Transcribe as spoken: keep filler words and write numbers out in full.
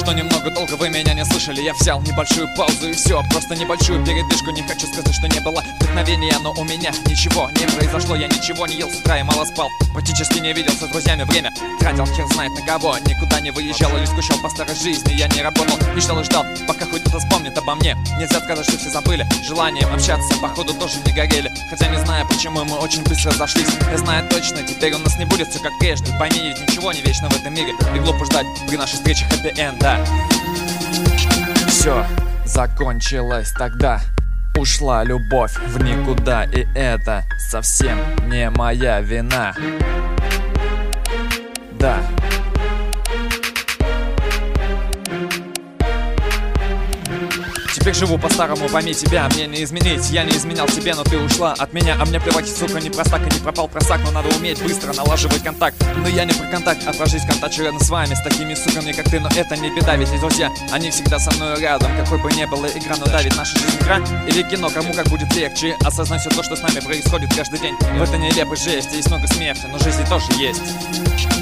но немного долго вы меня не слышали. Я взял небольшую паузу и все, просто небольшую передышку. Не хочу сказать, что не было вдохновения, но у меня ничего не произошло. Я ничего не ел с утра и мало спал, практически не виделся с друзьями, время тратил хер знает на кого. Никуда не выезжал или скучал по старой жизни. Я не работал, мечтал и ждал, пока хоть кто-то вспомнит обо мне. Нельзя сказать, что все забыли, желанием общаться походу тоже не горели. Хотя не знаю почему, мы очень быстро зашлись. Я знаю точно, теперь у нас не будет все как прежде. Пойми, ведь ничего не вечно в этом мире, и глупо ждать при нашей встрече хэппи-энда. Все закончилось тогда, ушла любовь в никуда, и это совсем не моя вина. Да. Теперь живу по-старому, пойми тебя, мне не изменить. Я не изменял тебе, но ты ушла от меня. А мне плевать, сука, не простак и не пропал просак. Но надо уметь быстро налаживать контакт. Но я не про контакт, а про жизнь контакчу рядом с вами. С такими суками, как ты, но это не беда. Ведь и друзья, они всегда со мной рядом. Какой бы ни была игра, но давит наша жизнь игра или кино, кому как будет легче осознать все то, что с нами происходит каждый день. В этой нелепой жести есть много смерти, но жизни тоже есть.